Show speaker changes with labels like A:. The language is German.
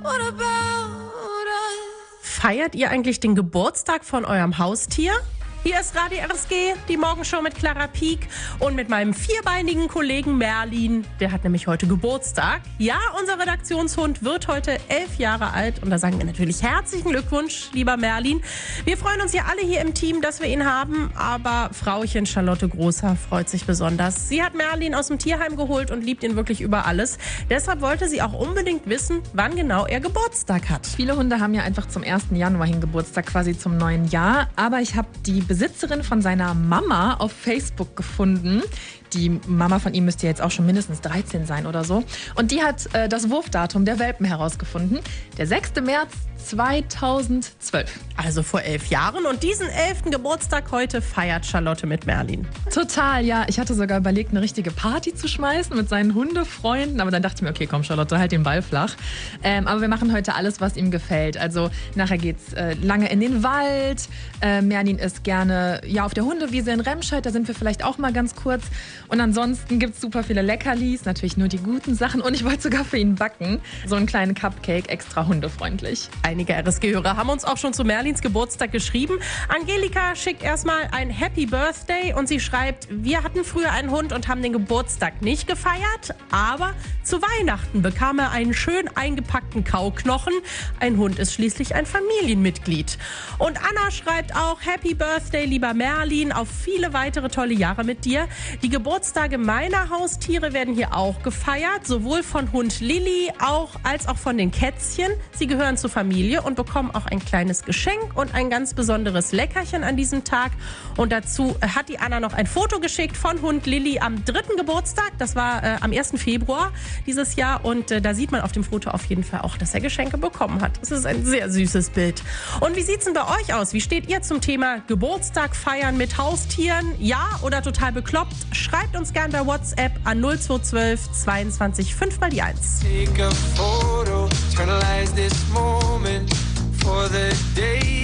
A: Feiert ihr eigentlich den Geburtstag von eurem Haustier? Hier ist Radio RSG, die Morgenshow mit Clara Pieck und mit meinem vierbeinigen Kollegen Merlin. Der hat nämlich heute Geburtstag. Ja, unser Redaktionshund wird heute 11 Jahre alt und da sagen wir natürlich herzlichen Glückwunsch, lieber Merlin. Wir freuen uns ja alle hier im Team, dass wir ihn haben, aber Frauchen Charlotte Großer freut sich besonders. Sie hat Merlin aus dem Tierheim geholt und liebt ihn wirklich über alles. Deshalb wollte sie auch unbedingt wissen, wann genau er Geburtstag hat.
B: Viele Hunde haben ja einfach zum 1. Januar hin Geburtstag, quasi zum neuen Jahr. Aber ich habe die Besitzerin von seiner Mama auf Facebook gefunden. Die Mama von ihm müsste jetzt auch schon mindestens 13 sein oder so. Und die hat das Wurfdatum der Welpen herausgefunden. Der 6. März 2012.
A: Also vor 11 Jahren. Und diesen 11. Geburtstag heute feiert Charlotte mit Merlin.
B: Total, ja. Ich hatte sogar überlegt, eine richtige Party zu schmeißen mit seinen Hundefreunden. Aber dann dachte ich mir, okay, komm Charlotte, halt den Ball flach. Aber wir machen heute alles, was ihm gefällt. Also nachher geht's lange in den Wald. Merlin ist gerne auf der Hundewiese in Remscheid. Da sind wir vielleicht auch mal ganz kurz. Und ansonsten gibt's super viele Leckerlis. Natürlich nur die guten Sachen. Und ich wollte sogar für ihn backen. So einen kleinen Cupcake, extra hundefreundlich.
A: Einige RSG-Hörer haben uns auch schon zu Merlins Geburtstag geschrieben. Angelika schickt erstmal ein Happy Birthday und sie schreibt, wir hatten früher einen Hund und haben den Geburtstag nicht gefeiert, aber zu Weihnachten bekam er einen schön eingepackten Kauknochen. Ein Hund ist schließlich ein Familienmitglied. Und Anna schreibt auch, Happy Birthday, lieber Merlin, auf viele weitere tolle Jahre mit dir. Die Geburtstage meiner Haustiere werden hier auch gefeiert, sowohl von Hund Lilly als auch von den Kätzchen. Sie gehören zur Familie und bekommen auch ein kleines Geschenk und ein ganz besonderes Leckerchen an diesem Tag. Und dazu hat die Anna noch ein Foto geschickt von Hund Lilly am 3. Geburtstag. Das war am 1. Februar dieses Jahr. Und da sieht man auf dem Foto auf jeden Fall auch, dass er Geschenke bekommen hat. Das ist ein sehr süßes Bild. Und wie sieht's denn bei euch aus? Wie steht ihr zum Thema Geburtstag feiern mit Haustieren? Ja oder total bekloppt? Schreibt uns gern bei WhatsApp an 0212 22 5 mal die 1.
C: Take a photo, eternalize this moment for the day.